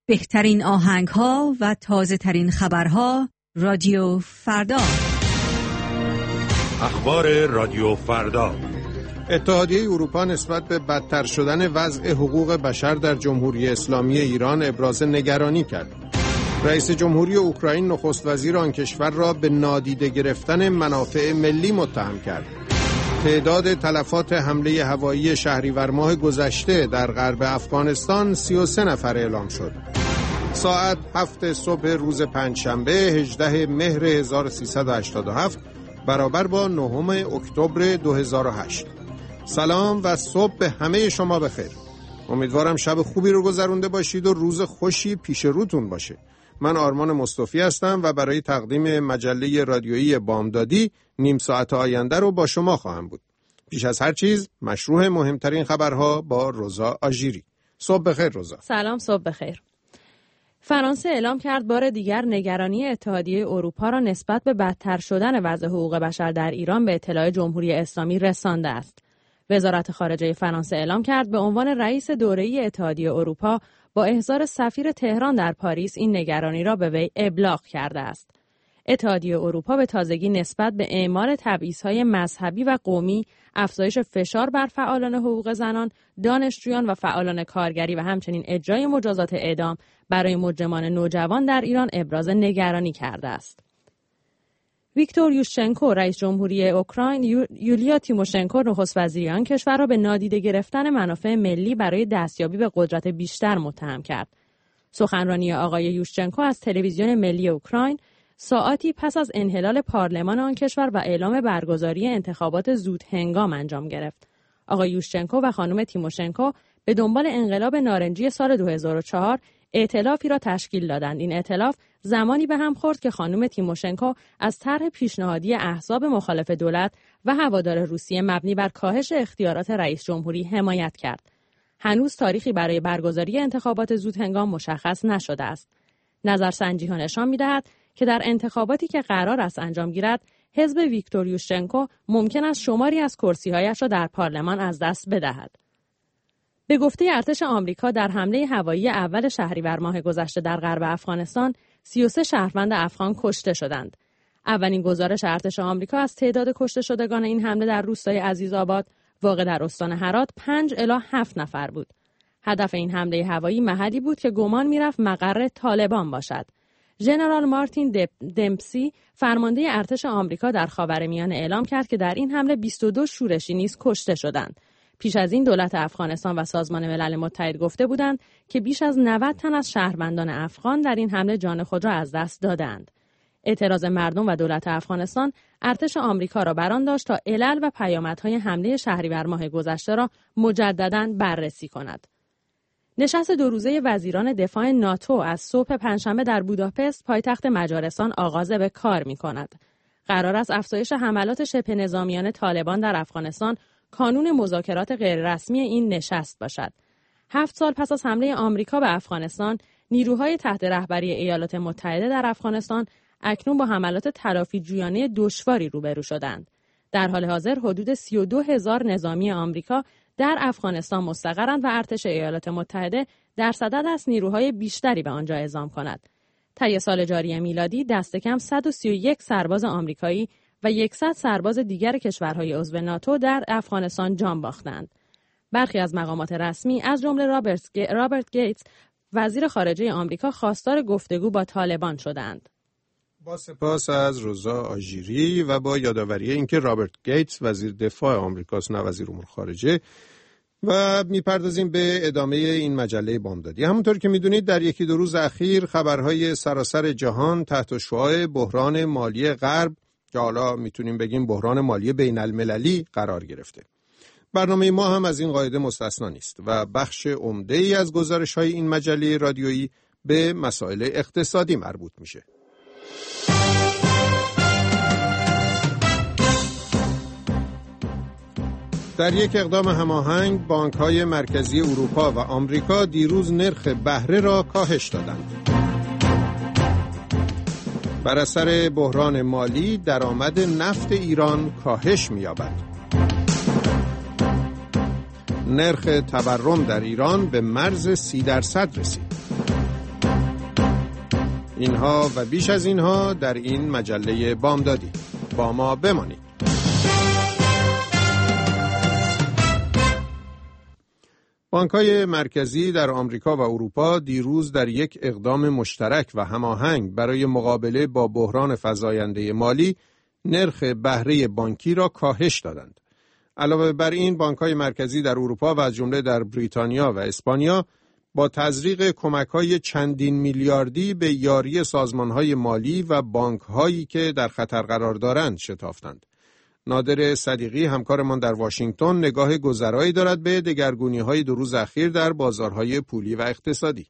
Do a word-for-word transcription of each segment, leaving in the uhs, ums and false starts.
بهترین آهنگ‌ها و تازه‌ترین خبرها رادیو فردا. اخبار رادیو فردا. اتحادیه اروپا نسبت به بدتر شدن وضع حقوق بشر در جمهوری اسلامی ایران ابراز نگرانی کرد. رئیس جمهوری اوکراین نخست وزیر آن کشور را به نادیده گرفتن منافع ملی متهم کرد. تعداد تلفات حمله هوایی شهریور ماه گذشته در غرب افغانستان سی و سه نفر اعلام شد. ساعت هفت صبح روز پنجشنبه هجدهم مهر هزار و سیصد و هشتاد و هفت برابر با نهم اکتبر دو هزار و هشت. سلام و صبح به همه شما بخیر. امیدوارم شب خوبی رو گذرونده باشید و روز خوشی پیش روتون باشه. من آرمان مصطفی هستم و برای تقدیم مجله رادیویی بامدادی نیم ساعت آینده رو با شما خواهم بود. پیش از هر چیز مشروع مهمترین خبرها با روزا آژیری. صبح بخیر روزا. سلام، صبح بخیر. فرانسه اعلام کرد بار دیگر نگرانی اتحادیه اروپا را نسبت به بدتر شدن وضع حقوق بشر در ایران به اطلاع جمهوری اسلامی رسانده است. وزارت خارجه فرانسه اعلام کرد به عنوان رئیس دوره‌ای اتحادیه اروپا با احضار سفیر تهران در پاریس این نگرانی را به وی ابلاغ کرده است. اتحادیه اروپا به تازگی نسبت به اعمال تبعیض‌های مذهبی و قومی، افزایش فشار بر فعالان حقوق زنان، دانشجویان و فعالان کارگری و همچنین اجرای مجازات اعدام برای مجرمان نوجوان در ایران ابراز نگرانی کرده است. ویکتور یوشچنکو رئیس جمهوری اوکراین، یولیا تیموشنکو نخست وزیر آن کشور را به نادیده گرفتن منافع ملی برای دستیابی به قدرت بیشتر متهم کرد. سخنرانی آقای یوشچنکو از تلویزیون ملی اوکراین ساعاتی پس از انحلال پارلمان آن کشور و اعلام برگزاری انتخابات زود هنگام انجام گرفت. آقای یوشچنکو و خانم تیموشنکو به دنبال انقلاب نارنجی سال دو هزار و چهار ائتلافی را تشکیل دادند. این ائتلاف زمانی به هم خورد که خانم تیموشنکو از طرح پیشنهادی احزاب مخالف دولت و هوادار روسیه مبنی بر کاهش اختیارات رئیس جمهوری حمایت کرد. هنوز تاریخی برای برگزاری انتخابات زود هنگام مشخص نشده است. نظرسنجی‌ها نشان می‌دهد که در انتخاباتی که قرار است انجام گیرد، حزب ویکتور یوشچنکو ممکن است شماری از کرسی‌هایش را در پارلمان از دست بدهد. به گفته ارتش آمریکا در حمله هوایی اول شهریور ماه گذشته در غرب افغانستان، سی و سه شهروند افغان کشته شدند. اولین گزارش ارتش آمریکا از تعداد کشته شدگان این حمله در روستای عزیزآباد واقع در استان هرات پنج الی هفت نفر بود. هدف این حمله هوایی محلی بود که گمان می‌رفت مقر طالبان باشد. ژنرال مارتین دمپسی فرمانده ارتش آمریکا در خاورمیانه اعلام کرد که در این حمله بیست و دو شورشی نیز کشته شدند. پیش از این دولت افغانستان و سازمان ملل متحد گفته بودند که بیش از نود تن از شهروندان افغان در این حمله جان خود را از دست دادند. اعتراض مردم و دولت افغانستان ارتش آمریکا را بران داشت تا علل و پیامدهای حمله شهریور ماه گذشته را مجدداً بررسی کند. نشست دو روزه وزیران دفاع ناتو از صبح پنجشنبه در بوداپست پایتخت مجارستان آغاز به کار می‌کند. قرار است افزایش حملات شبه نظامیان طالبان در افغانستان کانون مذاکرات غیررسمی این نشست باشد. هفت سال پس از حمله آمریکا به افغانستان، نیروهای تحت رهبری ایالات متحده در افغانستان اکنون با حملات تلافی جویانه دشواری روبرو شدند. در حال حاضر حدود سی و دو هزار نظامی آمریکا در افغانستان مستقرند و ارتش ایالات متحده در صدد است نیروهای بیشتری به آنجا اعزام کند. طی سال جاری میلادی دست کم صد و سی و یک سرباز آمریکایی و صد سرباز دیگر کشورهای عضو ناتو در افغانستان جان باختند. برخی از مقامات رسمی از جمله رابرت, گ... رابرت گیتس وزیر خارجه آمریکا خواستار گفتگو با طالبان شدند. با سپاس از روزا آژیری و با یادآوری اینکه رابرت گیتس وزیر دفاع آمریکاست نه وزیر امور خارجه. و میپردازیم به ادامه این مجله بامدادی. همونطور که میدونید در یکی دو روز اخیر خبرهای سراسر جهان تحت شعاع بحران مالی غرب که حالا میتونیم بگیم بحران مالی بین المللی قرار گرفته. برنامه ما هم از این قاعده مستثنا نیست و بخش عمده‌ای از گزارش‌های این مجله رادیویی به مسائل اقتصادی مربوط میشه. در یک اقدام هماهنگ بانک‌های مرکزی اروپا و آمریکا دیروز نرخ بهره را کاهش دادند. بر اثر بحران مالی درآمد نفت ایران کاهش می‌یابد. نرخ تورم در ایران به مرز سی درصد رسید. اینها و بیش از اینها در این مجله بامدادی. با ما بمانید. بانک‌های مرکزی در آمریکا و اروپا دیروز در یک اقدام مشترک و هماهنگ برای مقابله با بحران فزاینده مالی نرخ بهره بانکی را کاهش دادند. علاوه بر این، بانک‌های مرکزی در اروپا و از جمله در بریتانیا و اسپانیا با تزریق کمک‌های چندین میلیاردی به یاری سازمان‌های مالی و بانک‌هایی که در خطر قرار دارند شتافتند. نادر صدیقی همکارمان در واشنگتن نگاه گذرایی دارد به دگرگونی‌های دو روز اخیر در بازارهای پولی و اقتصادی.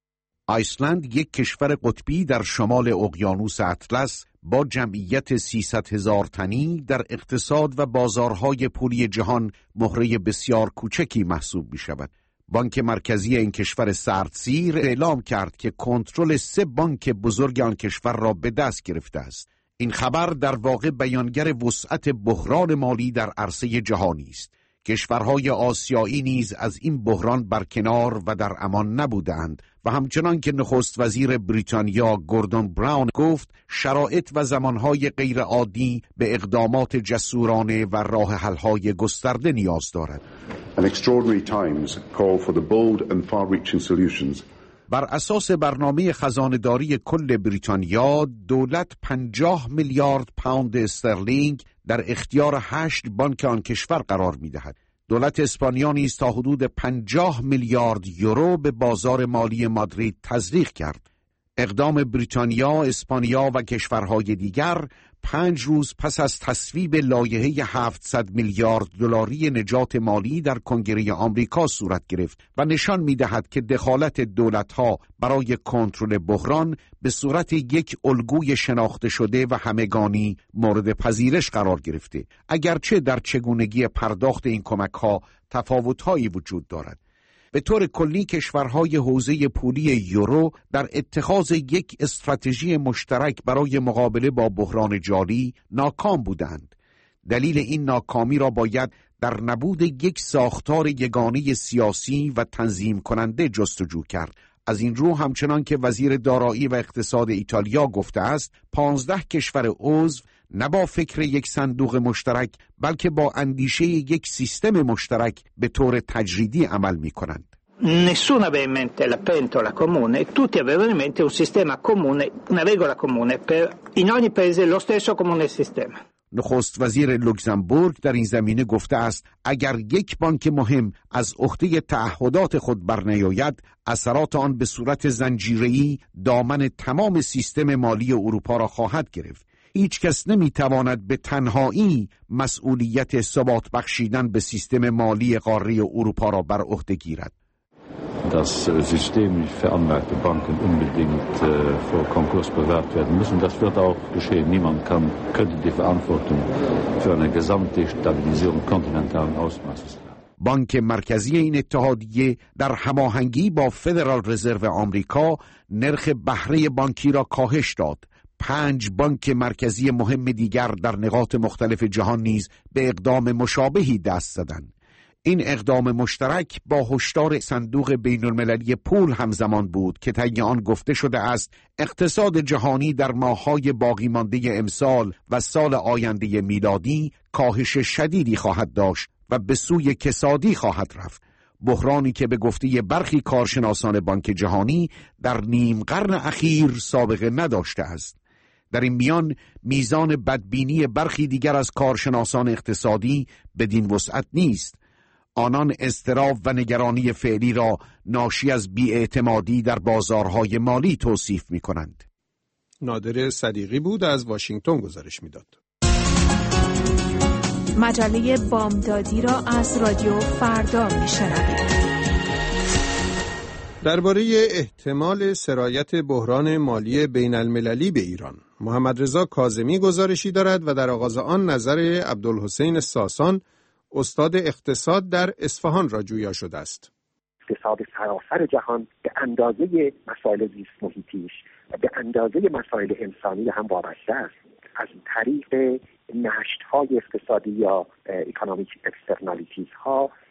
ایسلند، یک کشور قطبی در شمال اقیانوس اطلس با جمعیت سیصد هزار تنی، در اقتصاد و بازارهای پولی جهان مهره بسیار کوچکی محسوب می شود. بانک مرکزی این کشور سردسیر اعلام کرد که کنترل سه بانک بزرگ آن کشور را به دست گرفته است. این خبر در واقع بیانگر وسعت بحران مالی در عرصه جهانی است. کشورهای آسیایی نیز از این بحران برکنار و در امان نبودند و همچنان که نخست وزیر بریتانیا گوردون براون گفت شرایط و زمانهای غیر عادی به اقدامات جسورانه و راه حل‌های گسترده نیاز دارد. An extraordinary times call for the bold and far-reaching solutions. بر اساس برنامه خزانه‌داری کل بریتانیا، دولت پنجاه میلیارد پوند استرلینگ در اختیار هشت بانک آن کشور قرار می‌دهد. دولت اسپانیا نیز تا حدود پنجاه میلیارد یورو به بازار مالی مادرید تزریق کرد. اقدام بریتانیا، اسپانیا و کشورهای دیگر پنج روز پس از تصویب لایحه هفتصد میلیارد دلاری نجات مالی در کنگره آمریکا صورت گرفت و نشان می‌دهد که دخالت دولت‌ها برای کنترل بحران به صورت یک الگوی شناخته شده و همگانی مورد پذیرش قرار گرفته، اگرچه در چگونگی پرداخت این کمک‌ها تفاوت‌هایی وجود دارد. به طور کلی کشورهای حوزه پولی یورو در اتخاذ یک استراتژی مشترک برای مقابله با بحران جاری ناکام بودند. دلیل این ناکامی را باید در نبود یک ساختار یگانه سیاسی و تنظیم کننده جستجو کرد. از این رو همچنان که وزیر دارایی و اقتصاد ایتالیا گفته است، پانزده کشور عضو نه با فکر یک صندوق مشترک بلکه با اندیشه یک سیستم مشترک به طور تجریدی عمل می کنند. Nessuno aveva in mente la pentola comune, tutti avevano in mente un sistema comune, una regola comune per in ogni paese lo stesso comune sistema. نخست وزیر لوکزامبورگ در این زمینه گفته است اگر یک بانک مهم از عهده تعهدات خود برنیاید، اثرات آن به صورت زنجیره‌ای دامن تمام سیستم مالی اروپا را خواهد گرفت. هیچ کس نمیتواند به تنهایی مسئولیت ثبات بخشیدن به سیستم مالی قاره اروپا را بر عهده گیرد. Dass systemisch veranlagte Banken unbedingt äh, vor Konkurs bewahrt werden müssen. Das wird auch geschehen. Niemand kann, könnte die Verantwortung für eine Gesamtdestabilisierung kontinentalen Ausmaßes tragen. بانک مرکزی این اتحادیه در هماهنگی با فدرال رزرو آمریکا نرخ بهره بانکی را کاهش داد. پنج بانک مرکزی مهم دیگر در نقاط مختلف جهان نیز به اقدام مشابهی دست زدند. این اقدام مشترک با هشدار صندوق بین المللی پول همزمان بود که طی آن گفته شده است اقتصاد جهانی در ماه‌های باقی مانده امسال و سال آینده میلادی کاهش شدیدی خواهد داشت و به سوی کسادی خواهد رفت. بحرانی که به گفته برخی کارشناسان بانک جهانی در نیم قرن اخیر سابقه نداشته است. در این میان میزان بدبینی برخی دیگر از کارشناسان اقتصادی بدین وسعت نیست. آنان اضطراب و نگرانی فعلی را ناشی از بی‌اعتمادی در بازارهای مالی توصیف می کنند. نادر صدیقی بود از واشنگتن گزارش میداد. مجله بامدادی را از رادیو فردا میشنوید. درباره احتمال سرایت بحران مالی بین المللی به ایران، محمد رضا کاظمی گزارشی دارد و در آغاز آن نظر عبدالحسین ساسان استاد اقتصاد در اصفهان را جویا شده است. اقتصاد سراسر جهان به اندازه مسائل زیست محیطیش و به اندازه مسائل انسانی هم وابسته است. از طریق نشت‌های اقتصادی یا اکونومیک اکسترنالیتیز ها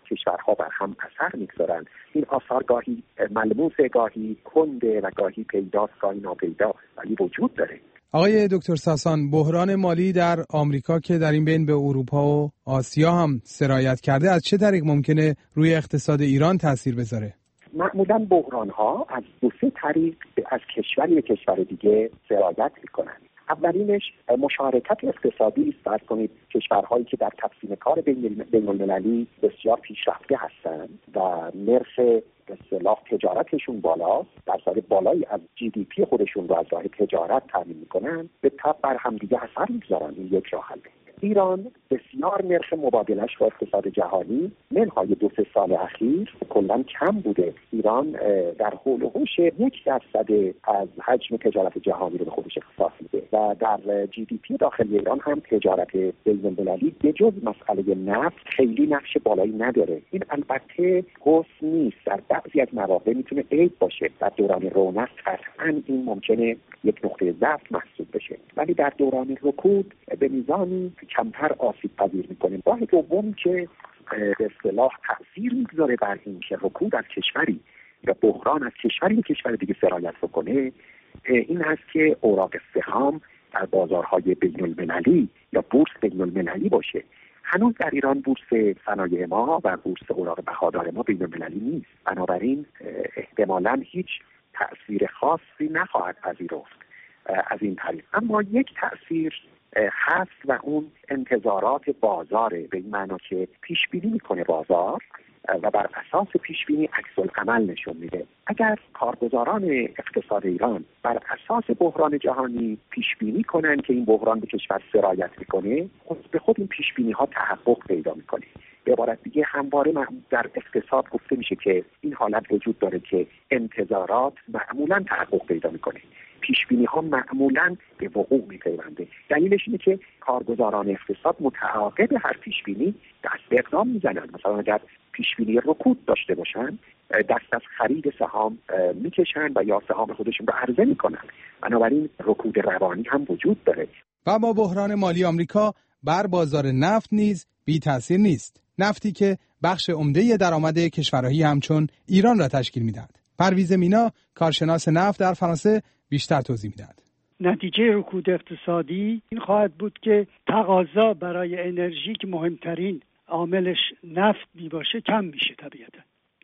کشورها بر هم اثر میگذارند. این آثار گاهی ملموس، گاهی کنده و گاهی پیداست، گاهی ناپیدا، ولی وجود داره. آقای دکتر ساسان، بحران مالی در آمریکا که در این بین به اروپا و آسیا هم سرایت کرده، از چه طریق ممکنه روی اقتصاد ایران تاثیر بذاره؟ معمولاً بحران‌ها از دو سه طریق از کشوری به کشور دیگه سرایت می‌کنند. اولینش مشارکت اقتصادی است. فرض کنید کشورهایی که در تقسیم کار بین‌المللی بسیار پیشرفته هستند و نرخ به اصطلاح تجارتشون بالاست، درصد بالایی از جی دی پی خودشون رو از راه تجارت تامین می‌کنن، به تبع بر همدیگه اثر می‌گذارن. این یک راه حله. ایران بسیار نرخ مبادلش با اقتصاد جهانی منهای دو سه سال اخیر کلاً کم بوده. ایران در حول و حوش یک درصد از حجم تجارت جهانی رو به خودش اختصاص میده و در جی دی پی داخلی ایران هم تجارت بین‌المللی به جز مسئله نفت خیلی نقش بالایی نداره. این البته حسن نیست، در بعضی از مواقع میتونه عیب باشه. در دوران رونق قطعاً این ممکنه یک نقطه ضعف محسوب بشه، ولی در دوران رکود به میزانی کمتر آسیب پذیر میکنه. راه دوم که به اصطلاح تأثیر میگذاره بر این که رکود از کشوری یا بحران از کشوری به کشور دیگه سرایت بکنه، این هست که اوراق سهام در بازارهای بین المللی یا بورس بین المللی باشه. هنوز در ایران بورس صنایع ما و بورس اوراق بهادار ما بین المللی نیست، بنابراین احتمالاً هیچ تأثیر خاصی نخواهد پذیرفت از این طریق. اما یک تأثیر هست و اون انتظارات بازاره، به این معنا که پیش بینی میکنه بازار و بر اساس پیش بینی عکس العمل نشون میده. اگر کارگزاران اقتصاد ایران بر اساس بحران جهانی پیش بینی کنن که این بحران به کشور سرایت میکنه، خود به خود این پیش بینی ها تحقق پیدا میکنه. به عبارت دیگه همواره در اقتصاد گفته میشه که این حالت وجود داره که انتظارات معمولا تحقق پیدا میکنه، پیش بینی ها معمولا به وقوع میپیونده. دلیلش اینه که کارگزاران اقتصاد متعاقب هر پیش بینی دست به اقدام میزنن. مثلا اگر پیش بینی رکود داشته باشن، دست از خرید سهام میکشن و یا سهام خودشون رو عرضه میکنن. بنابراین رکود روانی هم وجود داره. و با بحران مالی آمریکا بر بازار نفت نیز بی تاثیر نیست. نفتی که بخش عمده درآمد کشورهایی همچون ایران را تشکیل میدهد. پرویز مینا، کارشناس نفت در فرانسه، بیشتر توضیح میدهد. نتیجه رکود اقتصادی این خواهد بود که تقاضا برای انرژی که مهمترین عاملش نفت می باشه کم میشه طبیعتا،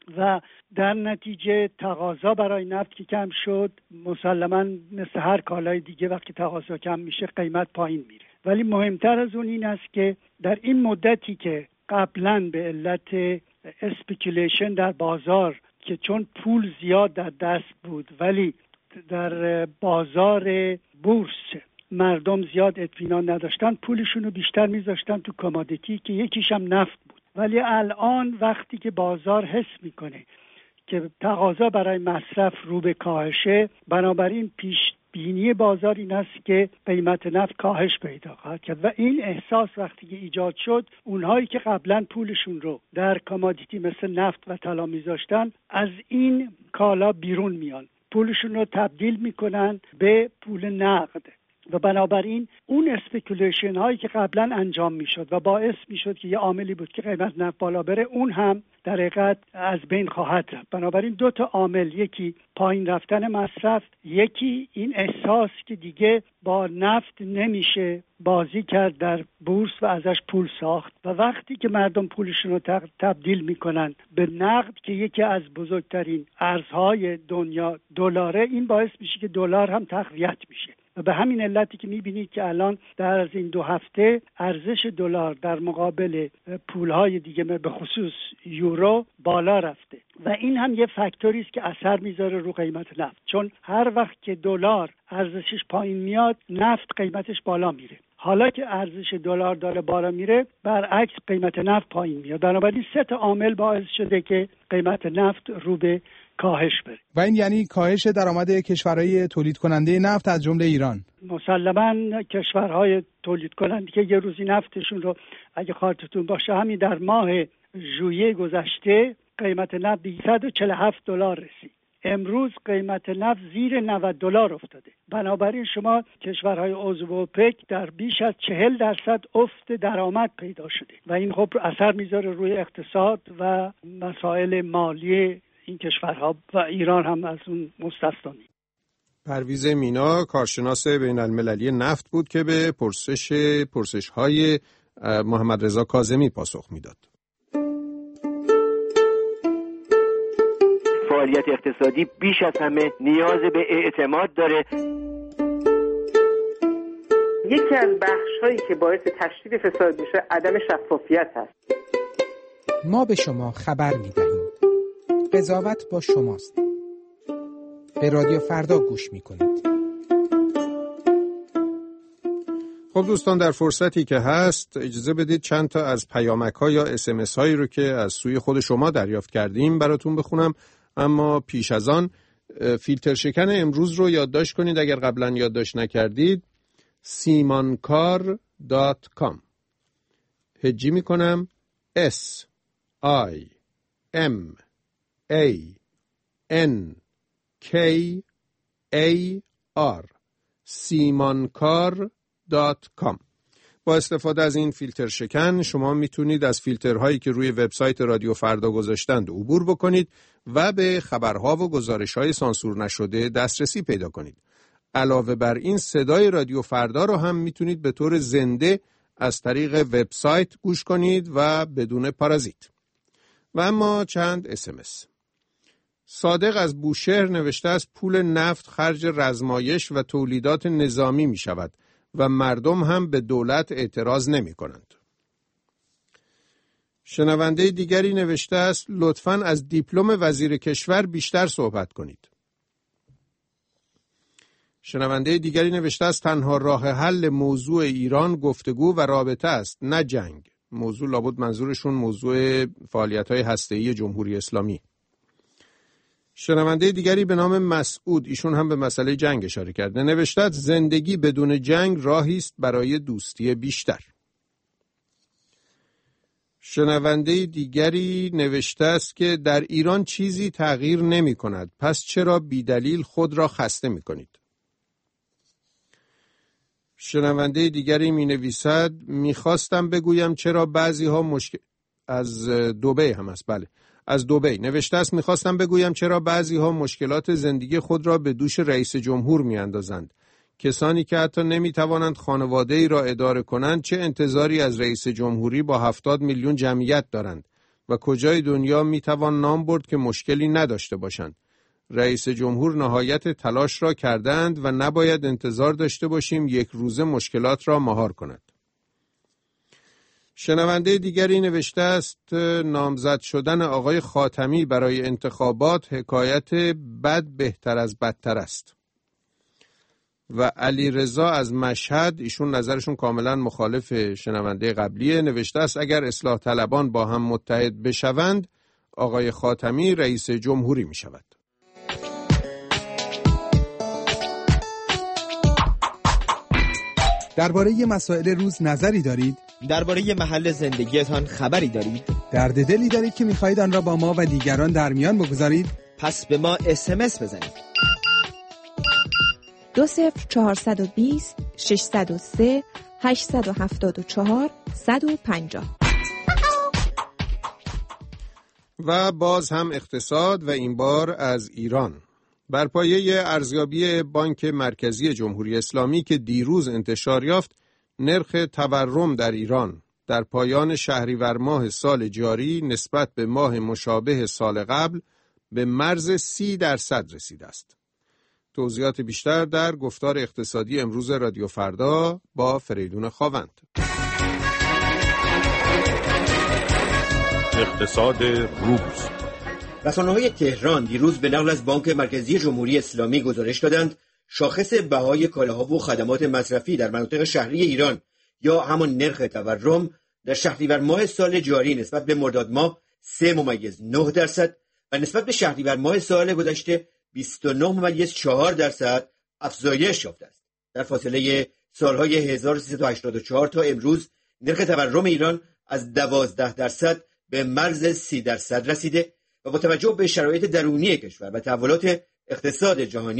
و در نتیجه تقاضا برای نفت که کم شد، مسلماً مثل هر کالای دیگه وقتی تقاضا کم میشه قیمت پایین میره. ولی مهمتر از اون این است که در این مدتی که قبلاً به علت اسپیکولیشن در بازار که چون پول زیاد در دست بود ولی در بازار بورس مردم زیاد اطمینان نداشتن، پولشون رو بیشتر میذاشتن تو کامادیتی که یکیش هم نفت بود. ولی الان وقتی که بازار حس میکنه که تقاضا برای مصرف رو به کاهشه، بنابراین پیش بینی بازار این است که قیمت نفت کاهش پیدا خواهد کرد و این احساس وقتی که ایجاد شد، اونهایی که قبلا پولشون رو در کامادیتی مثل نفت و طلا میذاشتن از این کالا بیرون میان، پولشون رو تبدیل میکنن به پول نقد و بنابراین اون اسپیکولیشن هایی که قبلا انجام میشد و باعث میشد که یه عاملی بود که قیمت نفت بالا بره، اون هم در حقیقت از بین خواهد رفت. بنابراین دو تا عامل، یکی پایین رفتن مصرف، یکی این احساس که دیگه با نفت نمیشه بازی کرد در بورس و ازش پول ساخت و وقتی که مردم پولشون رو تبدیل میکنن به نقد که یکی از بزرگترین ارزهای دنیا دلاره، این باعث میشه که دلار هم تقویت میشه و به همین علتی که میبینید که الان در از این دو هفته ارزش دلار در مقابل پولهای دیگه به خصوص یورو بالا رفته و این هم یه فاکتوری است که اثر میذاره رو قیمت نفت، چون هر وقت که دلار ارزشش پایین میاد نفت قیمتش بالا میره. حالا که ارزش دلار داره بالا میره، برعکس قیمت نفت پایین میاد. بنابراین سه تا عامل باعث شده که قیمت نفت رو به کاهش بره و این یعنی کاهش درآمد کشورهای تولید کننده نفت از جمله ایران. مسلماً کشورهای تولید کننده که یه روزی نفتشون رو اگه خاطرتون باشه همین در ماه ژوئیه گذشته قیمت نفت به صد و چهل و هفت دلار رسید. امروز قیمت نفت زیر نود دلار افتاده. بنابراین شما کشورهای عضو اوپک در بیش از چهل درصد افت درآمد پیدا شده و این خب اثر میذاره روی اقتصاد و مسائل مالی این کشورها و ایران هم از اون مستثنا نیست. پرویز مینا کارشناس بین المللی نفت بود که به پرسش پرسش های محمد رضا کاظمی پاسخ میداد. فعالیت اقتصادی بیش از همه نیاز به اعتماد داره. یکی از بخش‌هایی که باعث تشدید فساد میشه عدم شفافیت هست. ما به شما خبر میدهیم. قضاوت با شماست. به رادیو فردا گوش میکنید. خب دوستان، در فرصتی که هست اجازه بدید چند تا از پیامک‌ها یا اس ام اس هایی رو که از سوی خود شما دریافت کردیم براتون بخونم. اما پیش از آن فیلتر شکن امروز رو یادداشت کنید اگر قبلا یادداشت نکردید. سیمانکار دات کام. هجی میکنم S I M A N K A R سیمانکار دات کام. با استفاده از این فیلتر شکن شما میتونید از فیلترهایی که روی وبسایت رادیو فردا گذاشتند عبور بکنید و به خبرها و گزارش‌های سانسور نشده دسترسی پیدا کنید. علاوه بر این صدای رادیو فردا رو هم میتونید به طور زنده از طریق وبسایت گوش کنید و بدون پارازیت. و اما چند اس ام اس. صادق از بوشهر نوشته است پول نفت خرج رزمایش و تولیدات نظامی می شود و مردم هم به دولت اعتراض نمی کنند. شنونده دیگری نوشته است لطفاً از دیپلم وزیر کشور بیشتر صحبت کنید. شنونده دیگری نوشته است تنها راه حل موضوع ایران گفتگو و رابطه است، نه جنگ. موضوع لابد منظورشون موضوع فعالیت‌های هسته‌ای جمهوری اسلامی. شنونده دیگری به نام مسعود، ایشون هم به مسئله جنگ اشاره کرده، نوشته است زندگی بدون جنگ راهی است برای دوستی بیشتر. شنونده دیگری نوشته است که در ایران چیزی تغییر نمی کند، پس چرا بیدلیل خود را خسته می کنید؟ شنونده دیگری می نویسد می خواستم بگویم چرا بعضی ها مشکل از دبی هم است بله از دبی نوشته است می خواستم بگویم چرا بعضی ها مشکلات زندگی خود را به دوش رئیس جمهور می اندازند. کسانی که حتی نمی توانند خانواده ای را اداره کنند چه انتظاری از رئیس جمهوری با هفتاد میلیون جمعیت دارند و کجای دنیا می توان نام برد که مشکلی نداشته باشند. رئیس جمهور نهایت تلاش را کردند و نباید انتظار داشته باشیم یک روزه مشکلات را مهار کند. شنونده دیگری نوشته است نامزد شدن آقای خاتمی برای انتخابات حکایت بد بهتر از بدتر است. و علی رضا از مشهد، ایشون نظرشون کاملا مخالف شنونده قبلیه، نوشته است اگر اصلاح طلبان با هم متحد بشوند آقای خاتمی رئیس جمهوری می شود. درباره مسائل روز نظری دارید؟ درباره محل زندگیتان خبری دارید؟ درد دلی دارید که می‌خواهید آن را با ما و دیگران در میان بگذارید؟ پس به ما اس ام اس بزنید. دو صفر چهارصد و بیست ششصد و سه هشتصد و هفتاد و چهار صد و پنجاه. و باز هم اقتصاد و این بار از ایران. بر پایه ارزیابی بانک مرکزی جمهوری اسلامی که دیروز انتشار یافت، نرخ تورم در ایران در پایان شهریور ماه سال جاری نسبت به ماه مشابه سال قبل به مرز سی درصد رسیده است. توضیحات بیشتر در گفتار اقتصادی امروز رادیو فردا با فریدون خاوند. اقتصاد روز. رسانه‌های تهران دیروز به نقل از بانک مرکزی جمهوری اسلامی گزارش دادند شاخص بهای کالاها و خدمات مصرفی در مناطق شهری ایران یا همان نرخ تورم در شهریور ماه سال جاری نسبت به مرداد ماه سه ممیز نه درصد و نسبت به شهریور ماه سال گذشته بیست و نه ممیز چهار درصد افزایش یافته است. در فاصله سالهای هزار و سیصد و هشتاد و چهار تا امروز نرخ تورم ایران از دوازده درصد به مرز سی درصد رسیده و با توجه به شرایط درونی کشور و تحولات اقتصاد جهانی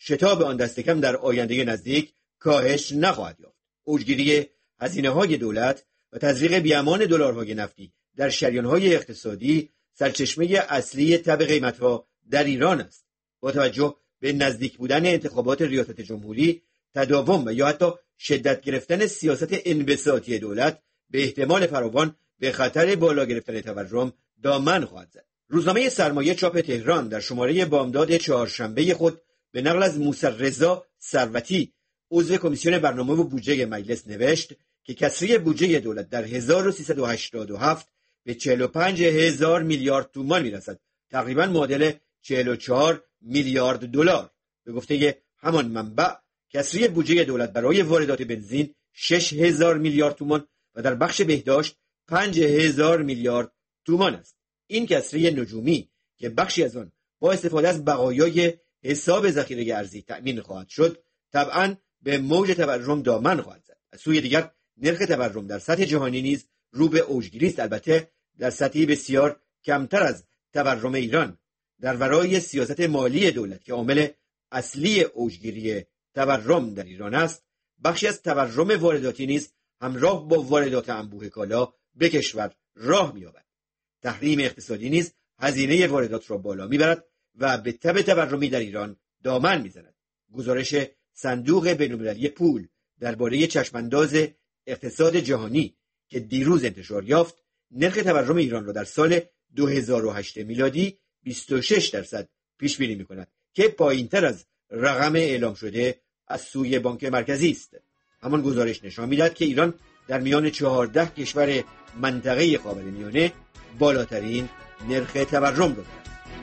شتاب آن دست کم در آینده نزدیک کاهش نخواهد یافت. اوجگیری هزینه‌های دولت و تزریق بی‌امان دلارهای نفتی در شریان‌های اقتصادی سرچشمه اصلی تب قیمت‌ها در ایران است. با توجه به نزدیک بودن انتخابات ریاست جمهوری، تداوم و یا حتی شدت گرفتن سیاست انبساطی دولت به احتمال فراوان به خطر بالا گرفتن تورم دامن خواهد زد. روزنامه سرمایه چاپ تهران در شماره بامداد چهارشنبه خود به نقل از موسی رضا ثروتی، عضو کمیسیون برنامه و بودجه مجلس نوشت که کسری بودجه دولت در هزار و سیصد و هشتاد و هفت به چهل و پنج هزار میلیارد تومان میرسد، تقریباً معادل چهل و چهار میلیارد دلار. به گفته همان منبع، کسری بودجه دولت برای واردات بنزین شش هزار میلیارد تومان و در بخش بهداشت پنج هزار میلیارد تومان است. این کسری نجومی که بخشی از آن با استفاده از بقایای حساب ذخیره ارزی تأمین خواهد شد، طبعاً به موج تورم دامن خواهد زد. از سوی دیگر نرخ تورم در سطح جهانی نیز رو به اوجگیری است، البته در سطحی بسیار کمتر از تورم ایران. در ورای سیاست مالی دولت که عامل اصلی اوجگیری تورم در ایران است، بخشی از تورم وارداتی نیز همراه با واردات انبوه کالا به کشور راه می‌یابد. تحریم اقتصادی نیز هزینه واردات را بالا می‌برد و به تب تورمی در ایران دامن می‌زند. گزارش صندوق بین‌المللی پول درباره چشمانداز اقتصاد جهانی که دیروز انتشار یافت، نرخ تورم ایران را در سال دو هزار و هشت میلادی بیست و شش درصد پیش بینی می‌کند که پایین‌تر از رقم اعلام شده از سوی بانک مرکزی است. همان گزارش نشان می‌دهد که ایران در میان چهارده کشور منطقه خاورمیانه بالاترین نرخ تورم را دارد.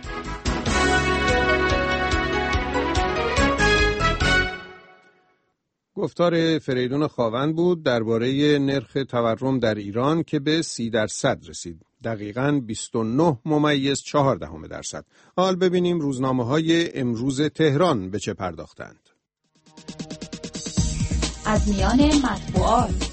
گفتار فریدون خاوند بود درباره نرخ تورم در ایران که به سی درصد رسید. دقیقاً بیست و نه ممیز چهار دهم درصد. حال ببینیم روزنامه‌های امروز تهران به چه پرداختند. از میان مطبوعات: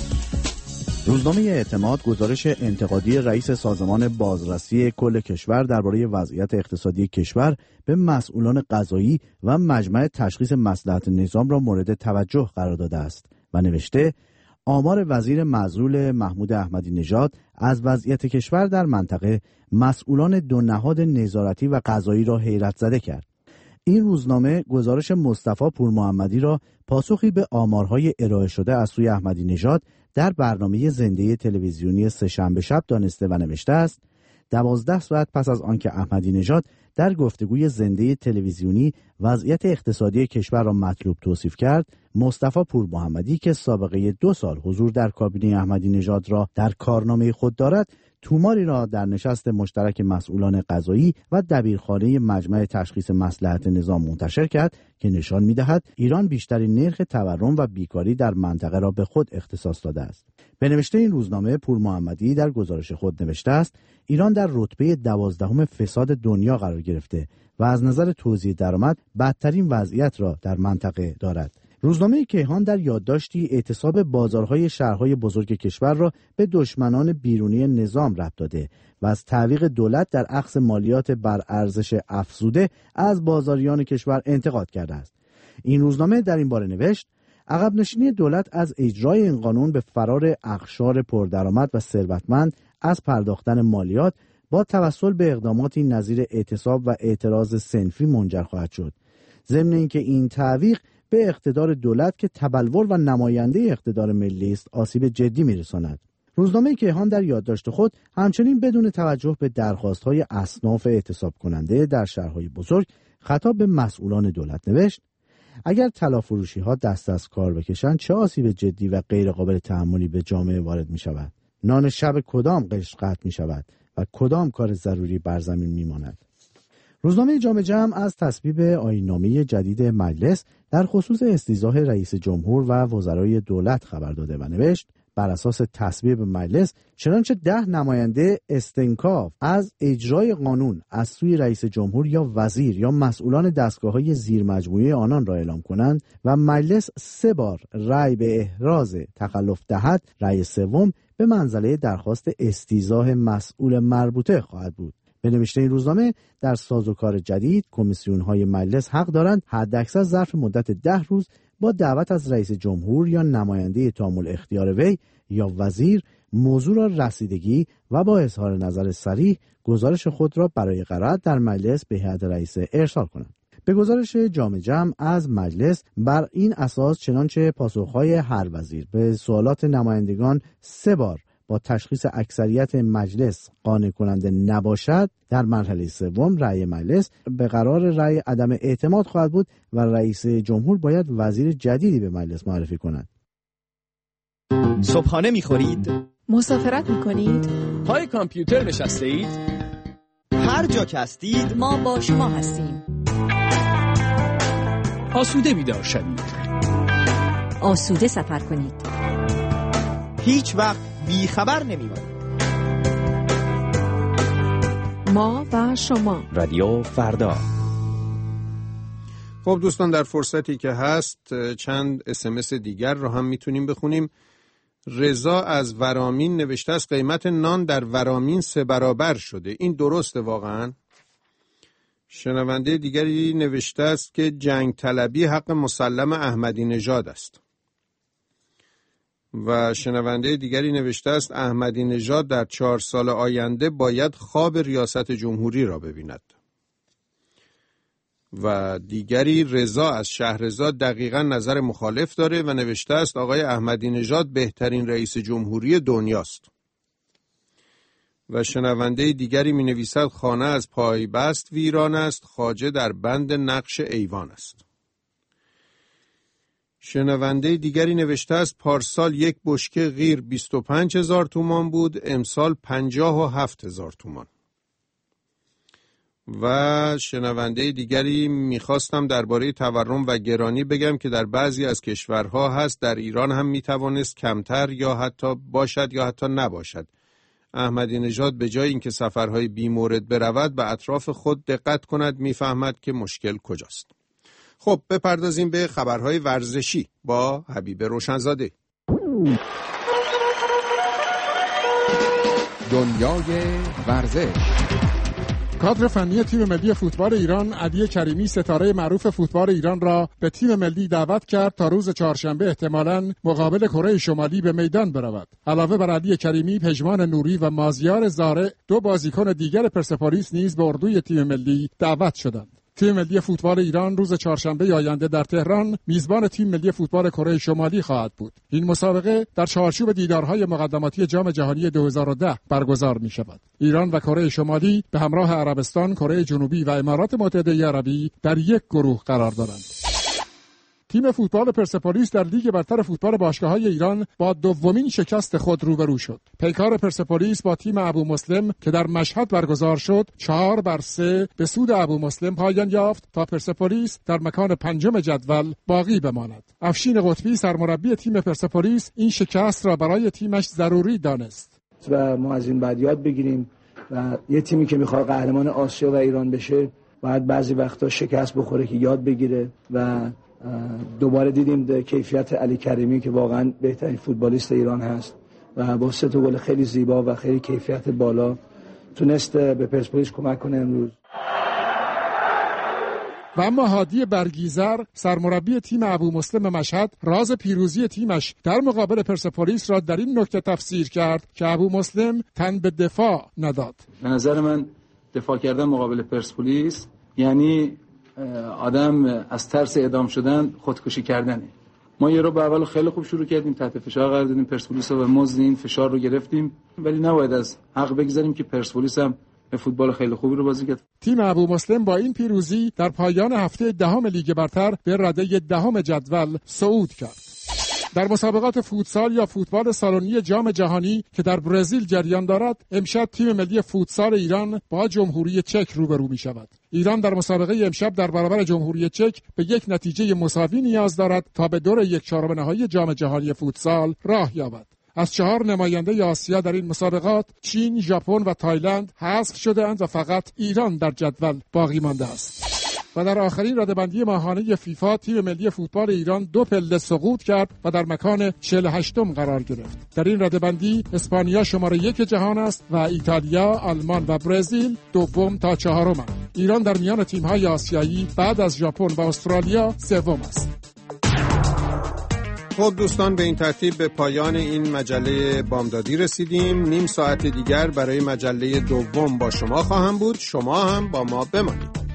روزنامه اعتماد گزارش انتقادی رئیس سازمان بازرسی کل کشور درباره وضعیت اقتصادی کشور به مسئولان قضایی و مجمع تشخیص مصلحت نظام را مورد توجه قرار داده است و نوشته آمار وزیر معزول محمود احمدی نژاد از وضعیت کشور در منطقه مسئولان دو نهاد نظارتی و قضایی را حیرت زده کرد. این روزنامه گزارش مصطفی پورمحمدی را پاسخی به آمارهای ارائه شده از سوی احمدی نژاد در برنامه زنده تلویزیونی سه‌شنبه شب دانسته و نوشته است دوازده ساعت پس از آنکه احمدی نژاد در گفتگوی زنده تلویزیونی وضعیت اقتصادی کشور را مطلوب توصیف کرد، مصطفی پورمحمدی که سابقه دو سال حضور در کابینه احمدی نژاد را در کارنامه خود دارد، توماری را در نشست مشترک مسئولان قضایی و دبیرخانه مجمع تشخیص مصلحت نظام منتشر کرد که نشان می‌دهد ایران بیشترین نرخ تورم و بیکاری در منطقه را به خود اختصاص داده است. به نوشته این روزنامه، پورمحمدی در گزارش خود نوشته است ایران در رتبه دوازدهم فساد دنیا قرار گرفته و از نظر توزیع درآمد بدترین وضعیت را در منطقه دارد. روزنامه کیهان در یادداشتی اعتصاب بازارهای شهرهای بزرگ کشور را به دشمنان بیرونی نظام ربط داده و از تعویق دولت در اخذ مالیات بر ارزش افزوده از بازاریان کشور انتقاد کرده است. این روزنامه در این باره نوشت عقب نشینی دولت از اجرای این قانون به فرار اقشار پردرآمد و ثروتمند از پرداختن مالیات با توسل به اقداماتی نظیر اعتصاب و اعتراض صنفی منجر خواهد شد. ضمن اینکه این تعویق به اقتدار دولت که تبلور و نماینده اقتدار ملی است آسیب جدی می‌رساند. روزنامه کیهان در یادداشت خود همچنین بدون توجه به درخواست‌های اصناف اعتصاب کننده در شهرهای بزرگ خطاب به مسئولان دولت نوشت اگر طلافروشی‌ها دست از کار بکشند چه آسیب جدی و غیر قابل تحملی به جامعه وارد می‌شود؟ نان شب کدام قشر قطع می‌شود و کدام کار ضروری بر زمین می‌ماند؟ روزنامه جامعه جمع از تصویب آیین‌نامه جدید مجلس در خصوص استیضاح رئیس جمهور و وزرای دولت خبر داده و نوشت بر اساس تصویب مجلس چنانچه ده نماینده استنکاف از اجرای قانون از سوی رئیس جمهور یا وزیر یا مسئولان دستگاه‌های زیر مجموعه آنان را اعلام کنند و مجلس سه بار رأی به احراز تخلف دهد، رأی سوم به منزله درخواست استیضاح مسئول مربوطه خواهد بود. به نوشته این روزنامه در سازوکار جدید کمیسیون‌های مجلس حق دارند حداکثر ظرف مدت ده روز با دعوت از رئیس جمهور یا نماینده تامل اختیار وی یا وزیر موضوع را رسیدگی و با اظهار نظر صریح گزارش خود را برای قرائت در مجلس به هیئت رئیسه ارسال کنند. به گزارش جامع جمع از مجلس بر این اساس چنانچه پاسخهای هر وزیر به سوالات نمایندگان سه بار با تشخیص اکثریت مجلس قانع کننده نباشد، در مرحله سوم رأی مجلس به قرار رأی عدم اعتماد خواهد بود و رئیس جمهور باید وزیر جدیدی به مجلس معرفی کند. صبحانه می‌خورید؟ مسافرت می‌کنید؟ پای کامپیوتر نشسته اید؟ هر جا که هستید ما با شما هستیم. آسوده بیدار شوید. آسوده سفر کنید. هیچ وقت بی خبر نمیمانید. ما و شما. رادیو فردا. خب دوستان، در فرصتی که هست چند اسمس دیگر رو هم میتونیم بخونیم. رضا از ورامین نوشته است قیمت نان در ورامین سه برابر شده. این درسته واقعا؟ شنونده دیگری نوشته است که جنگ طلبی حق مسلم احمدی نژاد است. و شنونده دیگری نوشته است احمدی نژاد در چهار سال آینده باید خواب ریاست جمهوری را ببیند. و دیگری رضا از شهرزاد دقیقاً نظر مخالف داره و نوشته است آقای احمدی نژاد بهترین رئیس جمهوری دنیاست. و شنونده دیگری می نویسد خانه از پای بست ویران است، خواجه در بند نقش ایوان است. شنونده دیگری نوشته است پارسال یک بشکه غیر بیست و پنج هزار تومان بود، امسال پنجاه و هفت هزار تومان. و شنونده دیگری میخواستم درباره تورم و گرانی بگم که در بعضی از کشورها هست، در ایران هم میتوانست کمتر یا حتی باشد یا حتی نباشد. احمدی نژاد به جای اینکه سفرهای بی مورد برود به اطراف خود دقت کند، میفهمد که مشکل کجاست. خب بپردازیم به خبرهای ورزشی با حبیب روشنزاده. دنیای ورزش. کادر فنی تیم ملی فوتبال ایران علی کریمی ستاره معروف فوتبال ایران را به تیم ملی دعوت کرد تا روز چهارشنبه احتمالاً مقابل کره شمالی به میدان برود. علاوه بر علی کریمی، پژمان نوری و مازیار زارع دو بازیکن دیگر پرسپولیس نیز به اردوی تیم ملی دعوت شدند. تیم ملی فوتبال ایران روز چهارشنبه آینده در تهران میزبان تیم ملی فوتبال کره شمالی خواهد بود. این مسابقه در چارچوب دیدارهای مقدماتی جام جهانی دو هزار و ده برگزار می شود. ایران و کره شمالی به همراه عربستان، کره جنوبی و امارات متحده عربی در یک گروه قرار دارند. تیم فوتبال پرسپولیس در لیگ برتر فوتبال باشگاه‌های ایران با دومین شکست خود روبرو شد. پیکار پرسپولیس با تیم ابو مسلم که در مشهد برگزار شد چهار بر سه به سود ابو مسلم پایان یافت تا پرسپولیس در مکان پنجم جدول باقی بماند. افشین قطبی سرمربی تیم پرسپولیس این شکست را برای تیمش ضروری دانست. و ما از این بعد یاد بگیریم و یه تیمی که میخواد قهرمان آسیا و ایران بشه باید بعضی وقتا شکست بخوره که یاد بگیره و دوباره دیدیم کیفیت علی کریمی که واقعا بهترین فوتبالیست ایران هست و با سه تا گل خیلی زیبا و خیلی کیفیت بالا تونست به پرسپولیس کمک کنه امروز. و اما هادی برگیزر سرمربی تیم ابو مسلم مشهد راز پیروزی تیمش در مقابل پرسپولیس را در این نکته تفسیر کرد که ابو مسلم تن به دفاع نداد. به نظر من دفاع کردن مقابل پرسپولیس یعنی آدم از ترس اعدام شدن خودکشی کردنه. ما یه رو به اول خیلی خوب شروع کردیم، تحت فشار قرار دادیم پرسپولیس رو و مزد این فشار رو گرفتیم، ولی نباید از حق بگذاریم که پرسپولیس هم به فوتبال خیلی خوبی رو بازی کرد. تیم ابو مسلم با این پیروزی در پایان هفته دهم لیگ برتر به رده دهم جدول صعود کرد. در مسابقات فوتسال یا فوتبال سالنی جام جهانی که در برزیل جریان دارد، امشب تیم ملی فوتسال ایران با جمهوری چک روبرو می شود. ایران در مسابقه امشب در برابر جمهوری چک به یک نتیجه مساوی نیاز دارد تا به دور یک چهارم نهایی جام جهانی فوتسال راه یابد. از چهار نماینده آسیا در این مسابقات چین، ژاپن و تایلند حذف شده‌اند و فقط ایران در جدول باقی مانده است. و در آخرین رده‌بندی ماهانه فیفا تیم ملی فوتبال ایران دو پله سقوط کرد و در مکان چهل و هشتم قرار گرفت. در این رده‌بندی اسپانیا شماره یک جهان است و ایتالیا، آلمان و برزیل دوم تا چهارمند. ایران در میان تیم‌های آسیایی بعد از ژاپن و استرالیا سوم است. خب دوستان، به این ترتیب به پایان این مجله بامدادی رسیدیم. نیم ساعت دیگر برای مجله دوم با شما خواهم بود. شما هم با ما بمانید.